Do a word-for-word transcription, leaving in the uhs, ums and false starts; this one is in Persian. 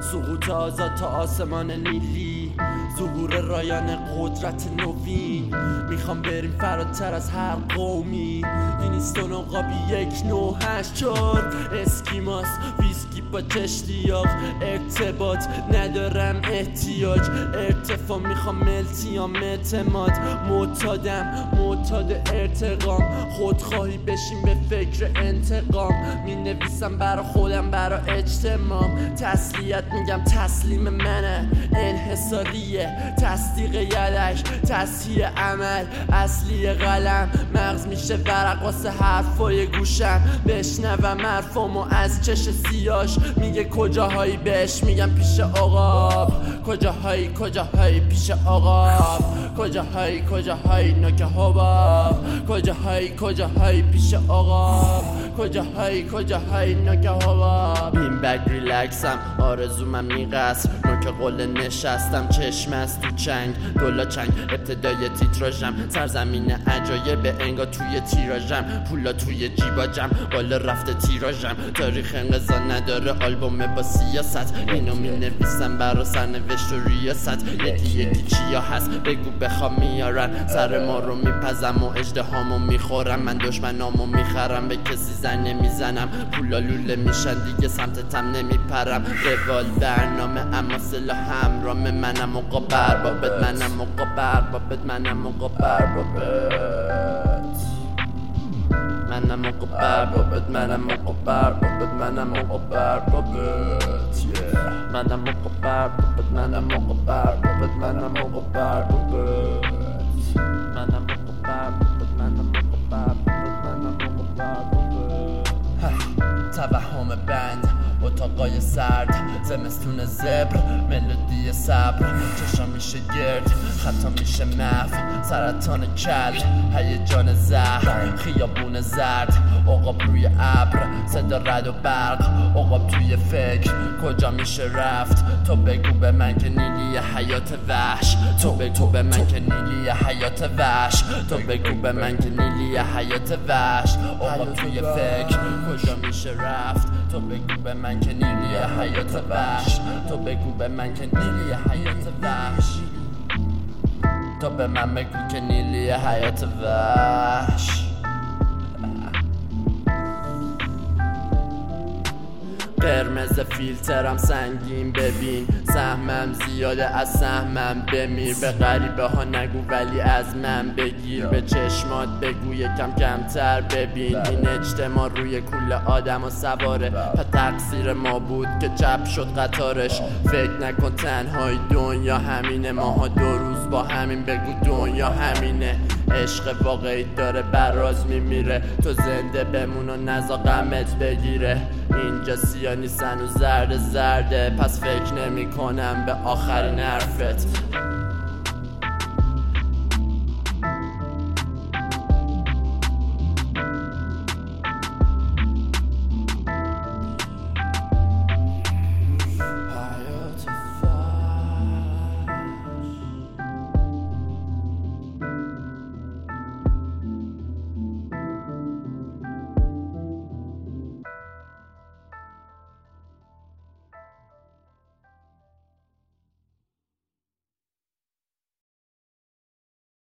سقوط آزاد تا آسمان نیلی، ظهور رایان قدرت نوین. میخوام بریم فراتر از هر قومی. وینستون و قابی یک نو هشت چار اسکیماس ویسکی با چشتیاق. ارتباط ندارم احتیاج، ارتفاع میخوام ملتیام اعتماد. معتادم معتاد ارتقام، خودخواهی بشین به فکر انتقام. می نویسم برا خودم برا اجتماع، تسلیت میگم تسلیم منه. انحصاریه تصدیق یدک، تصحیح عمل اصلی قلم. مغز میشه ورق واسه حرفای گوشم، بشنوم حرفامو از چش سیاش. میگه کجاهایی بهش میگم پیش آقاب. کجاهایی کجاهایی پیش آقاب. کجاهایی کجاهایی نوک حباب. کجاهایی کجاهایی پیش آقاب. کجاهایی کجاهایی نوک حباب. این بگ ریلکسم آرزومم نیقصر، نوک قله نشستم چشم از تو چنگ. دولا چنگ ابتدای تیتراژم، سرزمین عجایب انگا توی تیراژم. پولا توی جیباجم بالا رفته تیراژم. تاریخ انقضا نداره آلبوم با سیاست، اینو می نویسم برا سرنوشت و ریاست. یکی یکی چیا هست بگو بخوام میارن، سر ما رو میپزم و اژدهامو میخورم. من دشمنامو میخرم به کسی زن نمیزنم، پولا لوله میشن دیگه سمتتم نمیپرم. روال برنامه اما سلاح همرام منم مقابر بابت. منم مقابر بابت. منم مقابر بابت. منم مقابر بابت. منم مقابر بابت. منم مقابر بابت. منم مقابر بابت. منم مقابر بابت. منم مقابر بابت. منم مقابر بابت. منم مقابر بابت. منم مقابر بابت. توهم بند اتاقای سرد، زمستون زبر ملودی صبر. چشام میشه گرد خطا میشه محو، سرطان کل هیجان زهر. خیابون زرد عقاب روی ابر، صدا رد و برق. عقاب توی فکر کجا میشه رفت؟ تو بگو به من که نیلی حیات وحش. تو بگو به من که نیلی حیات وحش. تو بگو به من که نیلی حیات وحش. عقاب توی فکر کجا میشه رفت؟ تو بگو به من که نیلی حیات وحش. تو بگو به من که نیلی حیات وحش. تو به من بگو که نیلی حیات وحش. قرمز فیلترم سنگین ببین، سهمم زیاده از سهمم بمیر. به غریبه ها نگو ولی از من بگیر، به چشمات بگو یکم کمتر ببین. این اجتماع روی کل آدم و سواره، پس تقصیر ما بود که چپ شد قطارش. فکر نکن تنهای دنیا همینه، ماها دو روز با همین بگو دنیا همینه. عشق واقعی داره براز میمیره، تو زنده بمون و نزا غمت بگیره. اینجا سیاه نیستن و زرد زرده، پس فکر نمی کنم به آخرین حرفت.